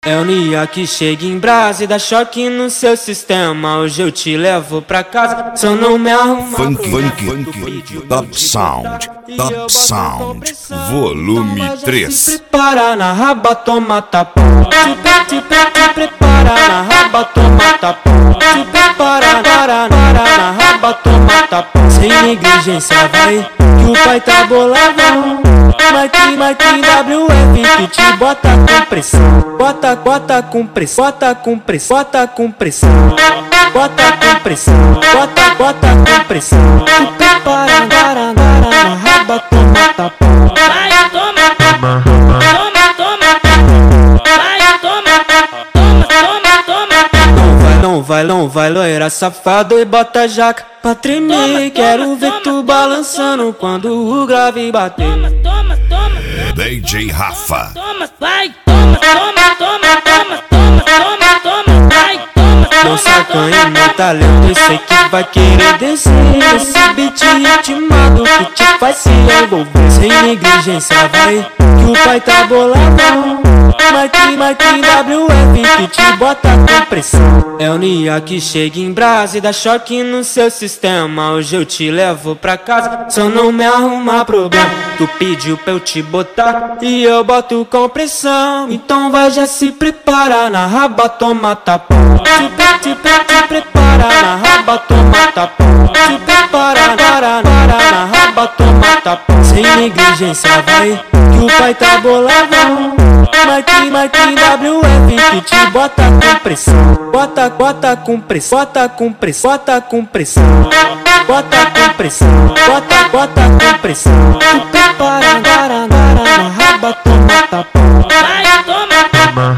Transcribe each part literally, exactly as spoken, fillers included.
É o Nia que chega em brasa e dá choque no seu sistema. Hoje eu te levo pra casa, só não me arruma. Funk, funk, funk, Top Sound, Top Sound, volume três. Se prepara na raba, toma tapão. Te, te, te prepara na raba, toma tapão. Se prepara, para, para na raba, toma tapão. Sem negligência vai, que o pai tá boladão. Mike, Mike, W F que te bota com pressão. Bota, bota com pressão, bota com pressão, bota com pressão. Bota com pressão, bota, bota com pressão. Tu prepara, para, para, na raba, toma tapão. Vai, toma, toma, toma, toma. Vai, toma, toma, toma, toma. Não vai, não vai, não vai, loira safado e bota jaca pra tremer. Toma, Quero toma, ver toma, tu balançando quando o grave bater. Toma, toma, toma. D J Rafa. Toma, vai, toma, toma, toma, toma, toma, toma, toma, vai, toma, Não toma, sacanha meu talento, eu sei que vai querer descer. Esse beat ritmado que te faz se envolver. Sem negligência vai, que o pai tá boladão. Mike, Mike, W F que te bota com pressão. É o Nia que chega em brasa e dá choque no seu sistema. Hoje eu te levo pra casa, só não me arruma problema. Tu pediu pra eu te botar e eu boto com pressão. Então vai, já se prepara na raba, toma tapão. Te, te, te prepara na raba, toma tapão. Te prepara, para, para na raba, toma tapão. Sem negligência vai, que o pai tá boladão. Mike, Mike, W F que te bota com pressão. Bota, bota com pressão, bota com pressão, bota com pressão. Bota com pressão, bota, bota com pressão. Tu prepara, para, para na raba, toma tapão. vai, toma, toma,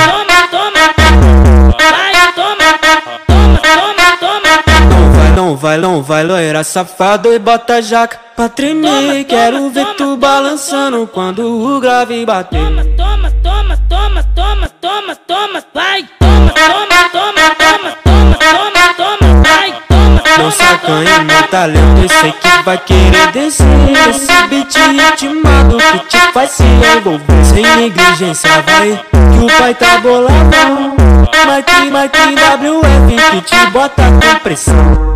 toma. Vai, toma, toma, toma, toma. Não vai, não vai, não vai, loira safado e bota jaca pra tremer. Toma, Quero toma, ver toma, tu toma, balançando quando o grave bater. Toma, toma, toma, toma, toma, toma, toma, vai, toma, toma, toma, toma, toma, toma, toma, vai, toma, Não toma, sacanha toma. meu talento, eu sei que vai querer descer. Esse beat ritmado que te faz se envolver. Sem negligência vai, que o pai tá boladão. Mike, Mike, W F que te bota com pressão.